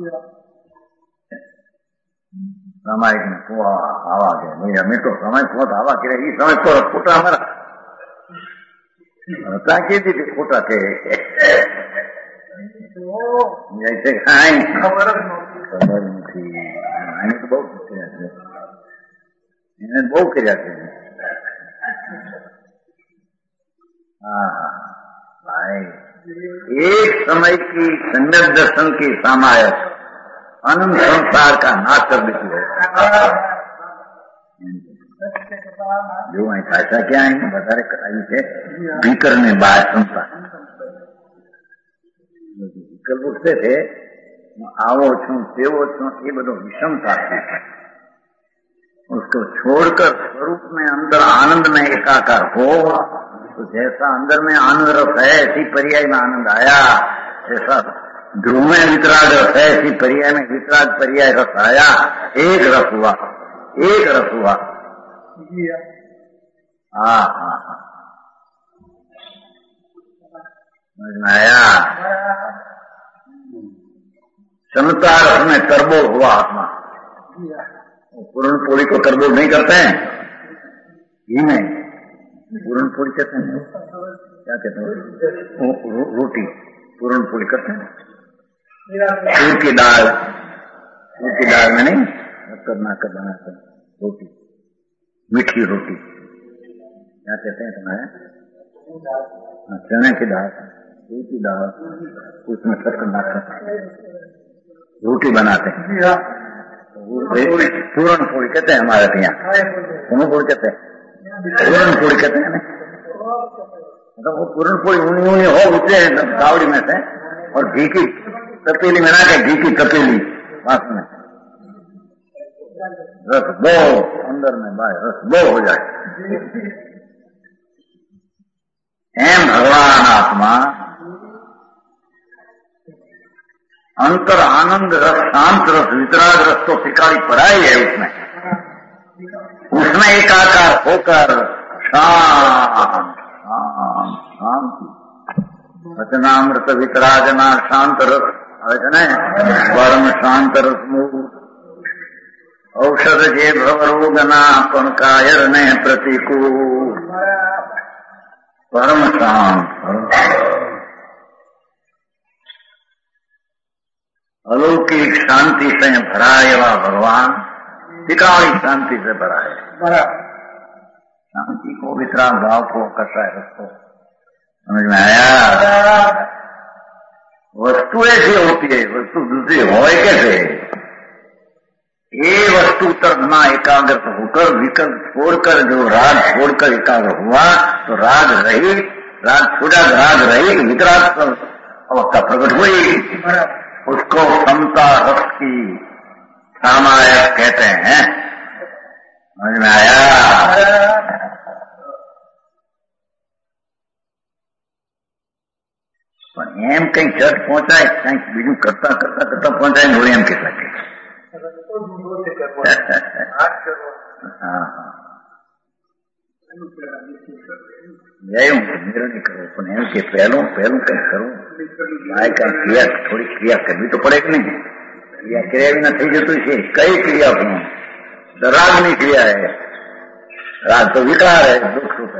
સામાયિક ને કુવા આવા કે ભાઈ અમે તો સમય પોત આવા કરે એ સમય તો ખોટા અમારા ત્યાં કીધી હતી ખોટા છે ખબર નથી એને તો બહુ કર્યા છે, એને બહુ કર્યા છે। भाई एक समय की सम्यक दर्शन की सामायक अनंत संसार का नाश कर देती है। जो ऐसा क्या है बतारे कराई है भीकर ने बाहर संसार विकल्प उठते थे आवो छू तेवो छू ये बधो विषमता है। उसको छोड़कर स्वरूप में अंदर आनंद में एकाकार हो तो जैसा अंदर में आनंद रस है ऐसी पर्याय में आनंद आया, जैसा ध्रुव में वितराग रस है ऐसी पर्याय में वितराग पर्याय रस आया, एक रस हुआ, एक रस हुआ। हाँ हाँ हाँ समझ में आया? क्षमता रस में तरबोल हुआ आत्मा। पूर्ण पोली को तरबोल नहीं करते हैं, घी में पूर्ण पोली कहते हैं, क्या कहते हैं रोटी पूर्ण पोली करते हैं। तूर की दाल में नहीं करना रोटी, मीठी रोटी क्या कहते हैं तुम्हारे? चने की दाल, तूर की दाल उसमें शक्कर डालकर रोटी बनाते हैं, पूरण पोली कहते हैं हमारे यहाँ। पूर्ण पोली कहते हैं, पूरण पोली कहते हैं ना, मतलब वो पूरण पोली ऊनी हो उतरे गावड़ी में से और घी की तपेली में के घी की तपेली पास में रस बो अंदर में बाय रस बो हो जाए। एम भगवान आत्मा अंतर आनंद रस, शांत रस, वितराग रस तो सिखाई पढ़ाई है उसमें एकाकार होकर शांति वचनामृत वितराजना शांत रस परम शांत रस औषध जे भवरोगना पण कायर ने प्रतिकूल परम शांत अलौकिक शांति से भरा एवा भगवान टिकावी शांति से भरा है। शांति को वितराग भाव को कसा है रस को समझ में आया? वस्तु ऐसी होती है, वस्तु दूसरी होए कैसे? ये वस्तु तरफ ना एकाग्र होकर विकल्प छोड़कर जो राग छोड़कर एकाग्र हुआ तो राग रहित, राग छूटा राग रहित वितराग अवस्था प्रकट हुई। उसको समता रस की सामायक कहते हैं। समझ में आया? एम कहीं चर्च पहुंचा है, कहीं बीजू करता करता करता पहुंचा है एम के लगे। यही निर्णय करो पण एम के पहलू पहलू कहीं करो लाए कहीं क्रिया थोड़ी क्रिया करनी तो पड़ेगी नहीं। क्रिया क्रिया भी ना थी जो तुझे कई क्रिया हूँ तो राग नहीं क्रिया है, राग तो विकार है, दुख रूप है।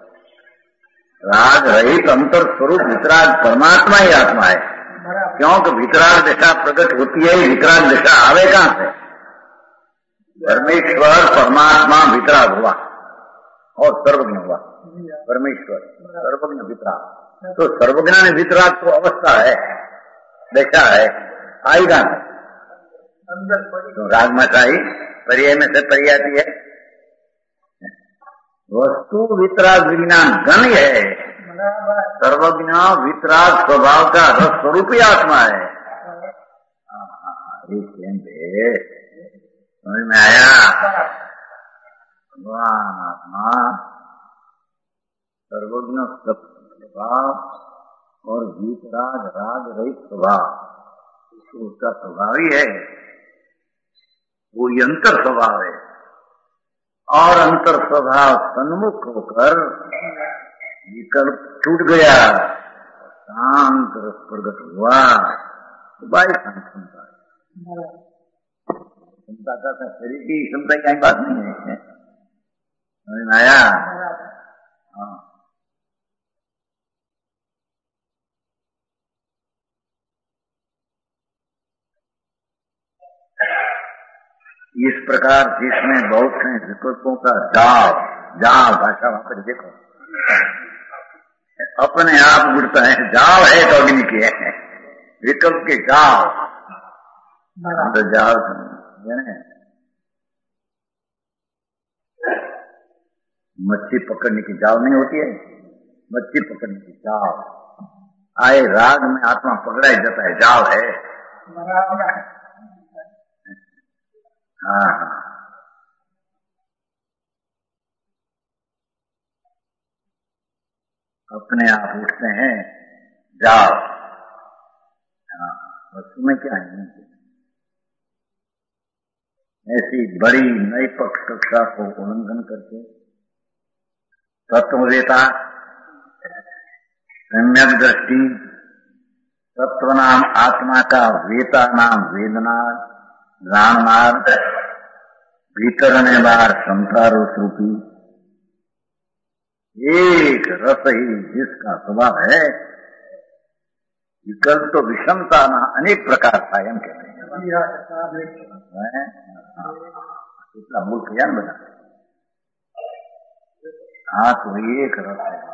राग रहित अंतर स्वरूप वितराग परमात्मा ही आत्मा है। क्योंकि वितराग दिशा प्रकट होती है, वितराग दिशा आवे कहां से? परमेश्वर परमात्मा वितराग हुआ और सर्वज्ञ हुआ। परमेश्वर सर्वज्ञ वितराग, तो सर्वज्ञ ने वितराग तो अवस्था है, दिशा है, आई कहां से? तो राग में आई पर्याय में से पर्यायती है। वस्तु वितराग विज्ञान गण है, सर्वज्ञ वितराग स्वभाव का रस स्वरूप ही आत्मा है। समझ में आया? भगवान आत्मा सर्वज्ञ स्वभाव और वितराग राग रहित स्वभाव, उसका स्वभाव ही है, वो यंत्र स्वभाव है। और अंतर स्वभाव सन्मुख होकर विकल्प छूट गया, शांत रस प्रगट हुआ, तो बाई शांत क्षमता है। क्षमता का शरीर की क्षमता की बात नहीं है। समझ में आया? हाँ। इस प्रकार जिसमें बहुत से विकल्पों का जाल जाल भाषा वहां पर देखो अपने आप उड़ता है, जाल है तो अग्नि के है, विकल्प के जाल तो जाल मच्छी पकड़ने की जाल नहीं होती है, मच्छी पकड़ने की जाल आए राग में आत्मा पकड़ा ही जाता है, जाल है। हाँ अपने आप उठते हैं जाओ। हाँ वस्तु में क्या है? ऐसी बड़ी नई पक्ष कक्षा को उल्लंघन करके तत्ववेता सम्यक दृष्टि तत्व नाम आत्मा का वेता नाम वेदना जाननार भीतरने बार संसार रूपी एक रस ही जिसका स्वभाव है, विकल्प तो विषमता ना अनेक प्रकार कायम कहते हैं। इतना मूल ज्ञान बना हाँ तो एक रस है।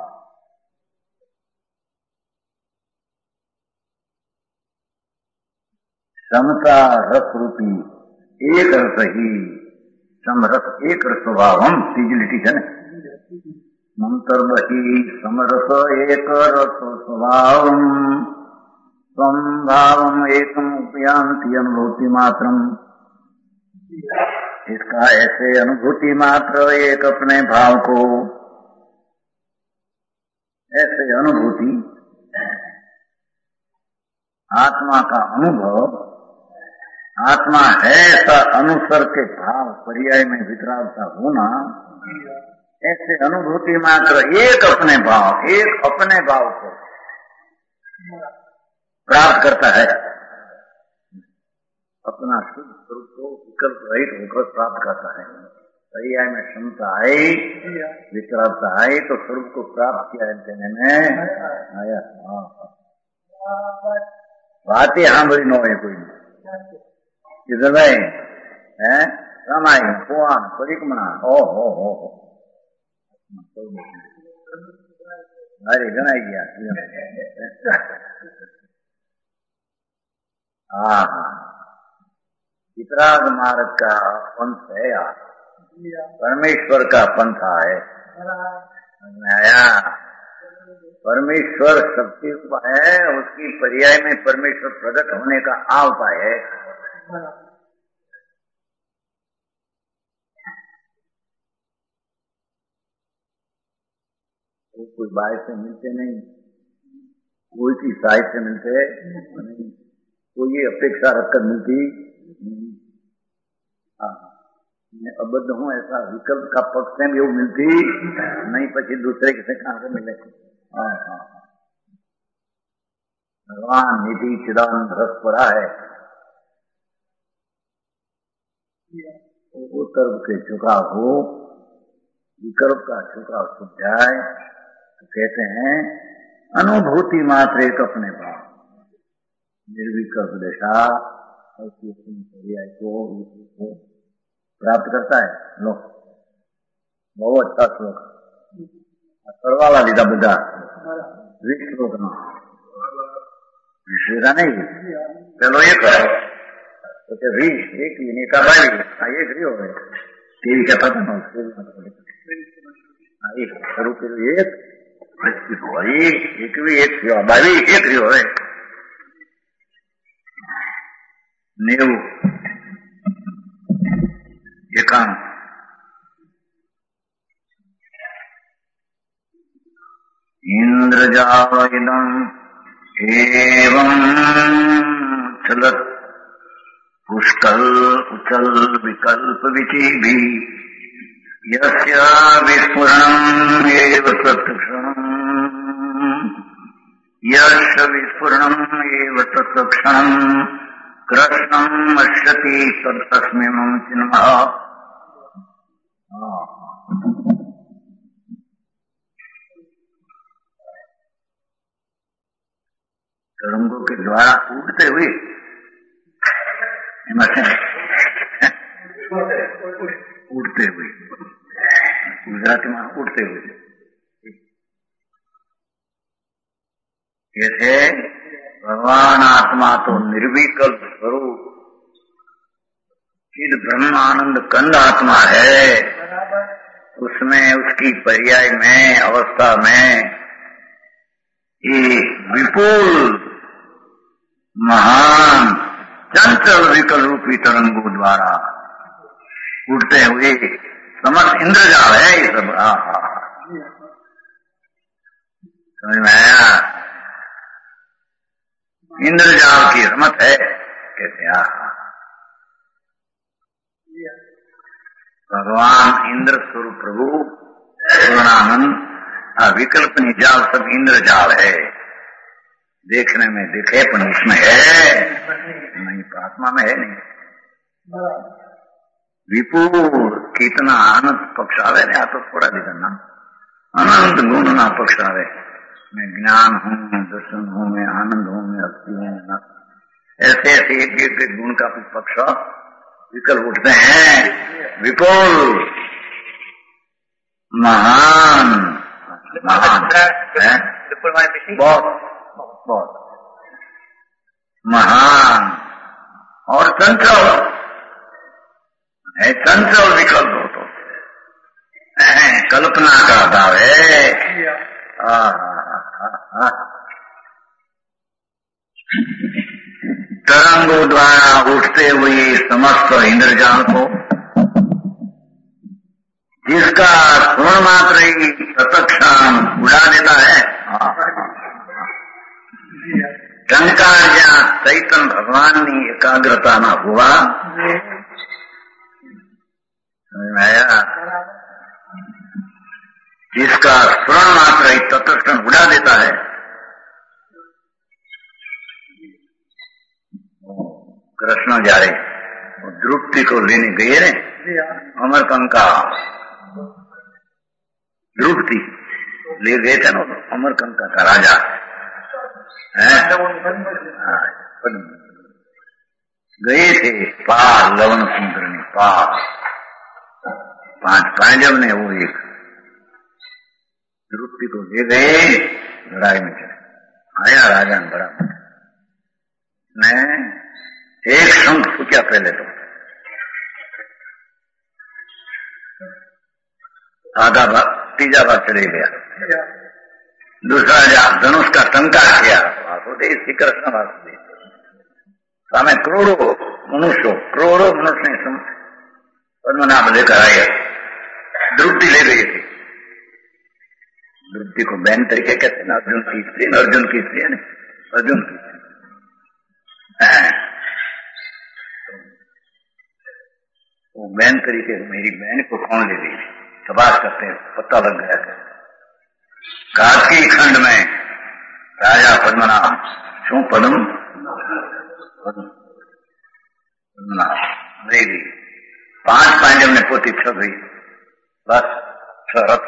समता रस रूपी एक रस ही समरस एक रस स्वभाव हम तीजलिटी है मंत्र बही समरस एक रस स्वभाव स्वभाव एकम उपयांति अनुभूति मात्रम। इसका ऐसे अनुभूति मात्र एक अपने भाव को ऐसे अनुभूति आत्मा का अनुभव आत्मा है ऐसा अनुसर के भाव पर्याय में वितरागता होना, ऐसे अनुभूति मात्र एक अपने भाव को प्राप्त करता है, अपना शुद्ध स्वरूप को विकल्प रहित होकर प्राप्त करता है। पर्याय में क्षमता आई वितरागता आई तो स्वरूप को प्राप्त किया कहने में आया। बातें सामरी न हो कोई किधर है रामायण पुराण परिक्रमा हो अरे गणाई गया हाँ हाँ, चित्राग मार्ग का पंथ है यार, परमेश्वर का पंथा है। आया परमेश्वर शक्ति उपाय है, उसकी पर्याय में परमेश्वर प्रकट होने का आ उपाय है। वो कोई बाहर से मिलते नहीं, कोई की साहित्य से मिलते नहीं, कोई अपेक्षा रखकर मिलती नहीं। मैं अबद्ध हूँ ऐसा विकल्प का पक्ष में भी वो मिलती नहीं, पची दूसरे किसे कहां से मिले। भगवान निधि चिदानंद रस पड़ा है, वो तर्क के झुकाव हो, विकल्प का झुकाव छुप जाए तो कहते हैं अनुभूति मात्र एक अपने भाव, निर्विकल्प दशा पर्याय को प्राप्त करता है। लो बहुत अच्छा श्लोक करवाला लीधा बधा 20 श्लोक ना विश्वेरा नहीं, चलो ये करो तो 20 एक ही का भाई एक रही हो गए टीवी का पता ना एक करो फिर एक भी एक बावी एक रही हो नेव एकांत इंद्रजालम एवं चलत पुष्कल उचल विकल्प विचिभि यस्य विस्फुरणम् एव तत्क्षणम् यस्य विस्फुरणम् एव तत्क्षणम् कृष्णम् पश्यति तस्मिन् चिन्मः। तरंगों के द्वारा उड़ते हुए उड़ते हुए गुजराती में उड़ते हुए जैसे भगवान आत्मा तो निर्विकल्प स्वरूप चिद ब्रह्मानंद कंद आत्मा है, उसमें उसकी पर्याय में अवस्था में ये विपुल महान चंचल विकल रूपी तरंगों द्वारा उड़ते हुए समस्त इंद्रजाल है ये सब। समझ में आया? इंद्रजाल की रमत है कहते भगवान इंद्र स्वरूप प्रभु पूर्णानंद विकल्प निजाल सब इंद्रजाल है, देखने में दिखे पर उसमें है नहीं, आत्मा में है नहीं। विपुल कितना आनंद पक्ष आवे ने, तो थोड़ा दिखना अनंत गुण ना पक्ष आवे, मैं ज्ञान हूँ, मैं दर्शन हूँ, मैं आनंद हूँ, मैं भक्ति हूँ, ऐसे ऐसे एक एक गुण का पक्ष विकल्प उठते हैं। विपुल महान महान बहुत बहुत महान और चंचल है, चंचल विकल्प हो तो कल्पना का भाव है। तरंगों द्वारा उठते हुए समस्त इंद्रजाल को जिसका स्मरण मात्र ही तत्क्षण उड़ा देता है। टंकार जहाँ चैतन्य भगवान ने एकाग्रता न हुआ, आया जिसका स्मरण मात्र ही तत्क्षण उड़ा देता है, कृष्ण जा रहे द्रुपति को लेने गए रे अमरकंका, द्रुपति ले गए थे ना अमरकंका का राजा गए थे पार लवण समुद्र ने पार 5 पांडव ने वो एक द्रुपति को ले गए, लड़ाई में चले आया राजा ने बड़ा मैं एक शंख फूक्या पहले तो आधा भाग तीजा भाग चले गया, दूसरा जब धनुष का टंकार किया वासुदेव श्री कृष्ण वासुदेव सामे करोड़ों मनुष्यों पद्मनाभ लेकर आए। द्रुपदी ले गई थी, द्रुपदी को बहन तरीके कहते हैं, अर्जुन की स्त्री है ना, अर्जुन की वो बहन तरीके मेरी बहन को कौन ले गई, तबाश करते हैं, पता लग गया था। कार्तिक खंड में राजा पद्मनाभ शू पद्मनाभ देवी 5 पांडव ने पोती छ गई, बस 6 रथ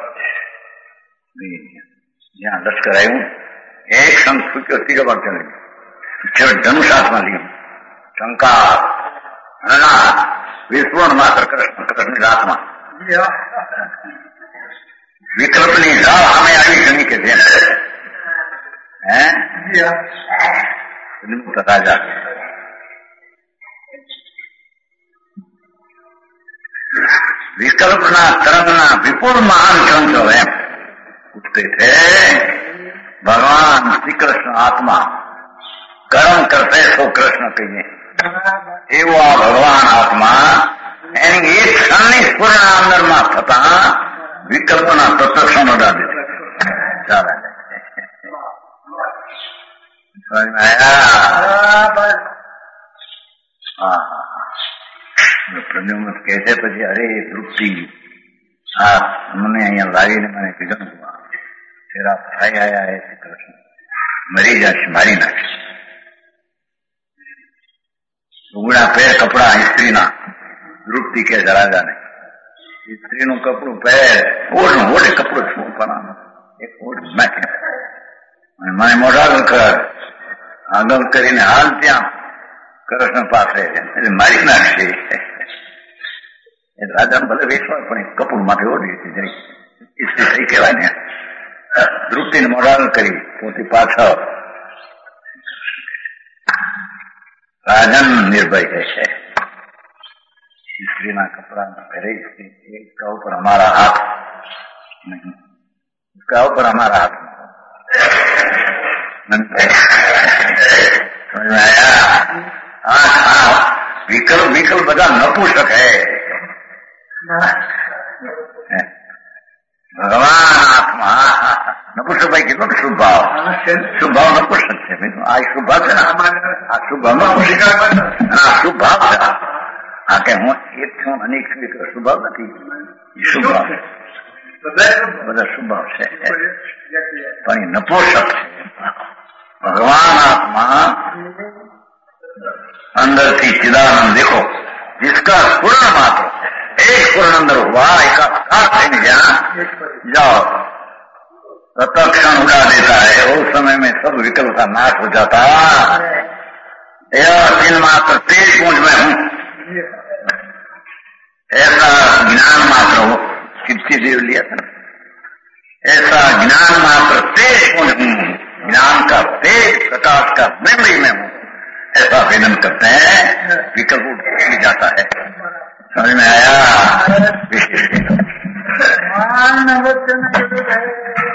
જ્યાં લશ્કર આવ્યું, એક શંખ ફૂક્યો, ત્રીજો ભાગ ચડી ધનુષ હાથમાં લીધું, શંકા વિસ્ફોટ માત્ર કૃષ્ણની રાતમાં વિકલ્પની રાહ સામે આવી ઘણી કે જેમ રાજા विकल्पना तरंगना विपुल महान ग्रंथ है उठते थे। भगवान श्री कृष्ण आत्मा कर्म करते सो कृष्ण कहिए एवं आ भगवान आत्मा एक क्षण पूर्ण अंदर में थता विकल्पना प्रत्यक्ष बढ़ा देते। समझ में आया? પ્રદ્યુમ્ન કહે છે પછી અરે તૃપ્તિ આ મને અહીંયા લાવીને મને કીધું તેરા ભાઈ આયા હે શ્રી કૃષ્ણ મરી જશે, મારી નાખશે, ઉગડા પેર કપડા સ્ત્રીના તૃપ્તિ કે રાજાને સ્ત્રીનું કપડું પહેર ઓઢ ઓઢે કપડું શું બનાવવાનું એક ઓઢ નાખે અને મને મોઢા આગળ કરીને હાલ ત્યાં કૃષ્ણ પાસે મારી નાખશે. રાજા ભલે વેચવા પણ કપૂર માટે ઓઢી હતી, સ્ત્રી થઈ કહેવાય ને. દ્રુપદીને મોઢાળ કરી પોતે પાછળ રાજન નિર્ભય છે. स्त्रीना कपड़ा में पहले इसका ऊपर हमारा हाथ नहीं, इसका ऊपर हमारा हाथ समझ में आया? हाँ, विकल्प विकल्प बता नपुंसक है भगवान आत्मा नपुंसक भाई कितना शुभ भाव नपुंसक है आज शुभ भाव है ना, शुभ भाव शुभ भाव है आके हूँ एक छू अनेक शुभ भाव नहीं, शुभ भाव બધા શુભ ભાવ છે પણ એ નપોષક છે. ભગવાન આત્मा अंदर थी चिदानंद देखो जिसका पूर्ण मात्र एक पूर्ण अंदर हुआ एकाकार जाओ तत्क्षण उड़ा देता है, उस समय में सब विकल्प का नाश हो जाता। तीन मात्र तेज पूंज में हूँ ऐसा ज्ञान मात्र हो, चित्ती देव लिया था, ऐसा ज्ञान मात्र तेज पूंज हूँ, ज्ञान का तेज प्रकाश का बिंदी में हूँ, ऐसा वेदन करते हैं, विकल्प उठ जाता है। समझ में आया? विशेष